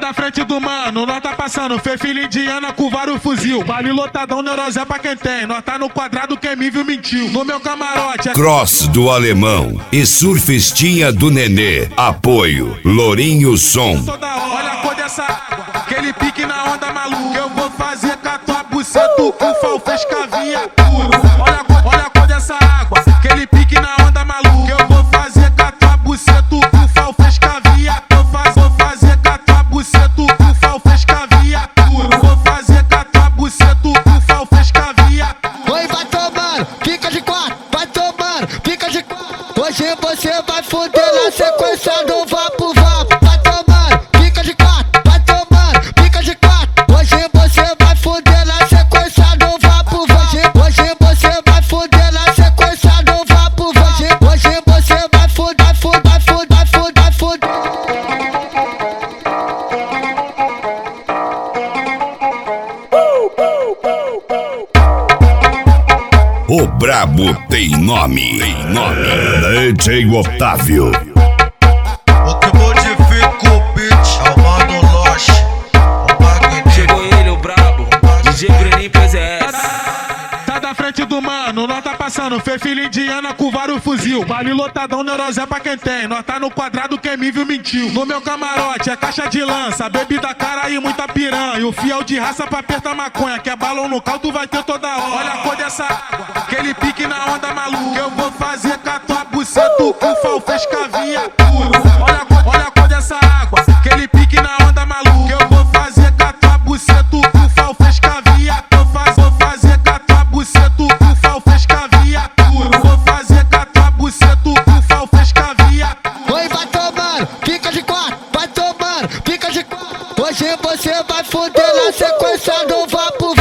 da frente do mano, nós tá passando. Fê filha indiana com vários fuzil. Baile lotadão, neurose é pra quem tem. Nós tá no quadrado, quem me viu mentiu. No meu camarote é Cross do Alemão e surfistinha do Nenê. Apoio Lourinho Som. Olha a cor dessa água, aquele pique na onda maluca. Eu vou fazer com a tua buceta, com falfês caviatura. Olha a cor dessa água, aquele pique na onda maluca. Eu vou fazer com a tua buceta, com falfês caviatura. Vou fazer com a tua buceta, com falfês caviatura. Vou fazer com a tua buceta, com falfês caviatura. Oi, vai tomando, fica de quatro, vai tomando, fica de quatro. Hoje você vai foder na sequência do vapo vapo. Vai tomando, fica de quatro, vai tomando, fica de quatro. Hoje você vai foder na sequência do vapo vapo. Hoje você vai foder na sequência do vapo vapo. Hoje você vai foder, vai foder, vai foder, vai foder. O brabo tem nome. DJ Otávio. O que modifica o beat é o Mano Loche, o Magnífico. Chegou ele, o brabo, DJ Breninho PZS. Tá da frente do mano, nós tá passando. Fê filha indiana com vários fuzil. Baile lotadão, neurose é pra quem tem. Nós tá no quadrado, quem me viu mentiu. No meu camarote é caixa de lança, bebida cara e muita piranha. O fiel de raça pra apertar maconha, que é balão no caldo vai ter toda hora. Olha a cor dessa água, aquele pique na onda maluca. Eu vou fazer com a tua buceta, com falfês caviatura. Olha a cor dessa água, aquele pique na onda maluca. Eu vou fazer com a tua buceta, com falfês caviatura. Vou fazer com a tua buceta, com falfês caviatura. Vou fazer com a tua buceta, com falfês caviatura. Oi, vai tomando, fica de quatro, vai tomando, fica de quatro. Hoje você vai foder na sequência do vapo